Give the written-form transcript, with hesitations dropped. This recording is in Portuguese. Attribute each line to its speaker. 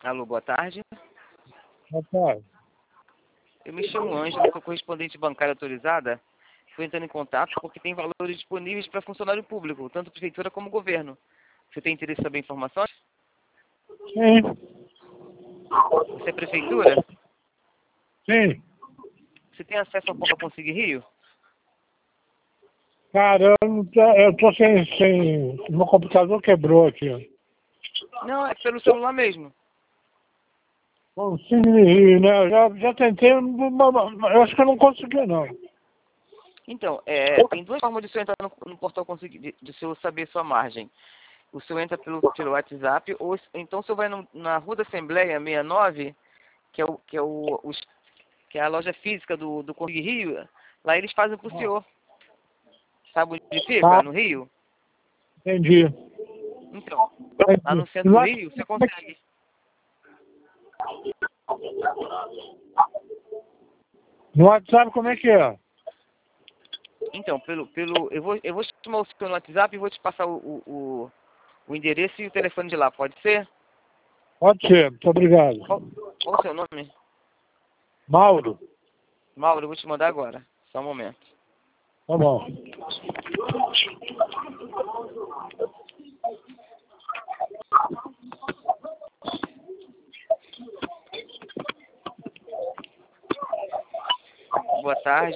Speaker 1: Alô, boa tarde.
Speaker 2: Boa tarde.
Speaker 1: Eu me chamo Ângela, sou correspondente bancária autorizada. Estou entrando em contato porque tem valores disponíveis para funcionário público, tanto prefeitura como governo. Você tem interesse em saber informações?
Speaker 2: Sim.
Speaker 1: Você é prefeitura?
Speaker 2: Sim.
Speaker 1: Você tem acesso ao Conseguir Rio?
Speaker 2: Cara, eu tô sem... Meu computador quebrou aqui, ó.
Speaker 1: Não, é pelo celular mesmo.
Speaker 2: Consigo Rio, né? Eu já tentei, mas eu acho que eu não consegui, não.
Speaker 1: Então, tem duas formas de você entrar no portal Conseguir, de você saber sua margem. O senhor entra pelo WhatsApp, ou então o senhor vai na Rua da Assembleia 69, que é a loja física do Conseguir Rio. Lá eles fazem pro senhor. Sabe onde fica?
Speaker 2: Tá,
Speaker 1: No Rio?
Speaker 2: entendi.
Speaker 1: Então, lá no centro do Rio, você consegue.
Speaker 2: No WhatsApp, como é que é?
Speaker 1: Então, eu vou chamar o senhor no WhatsApp e vou te passar o endereço e o telefone de lá, pode ser?
Speaker 2: Pode ser, muito obrigado.
Speaker 1: Qual o seu nome?
Speaker 2: Mauro,
Speaker 1: Mauro, eu vou te mandar agora. Só um momento.
Speaker 2: tá bom.
Speaker 1: Boa tarde.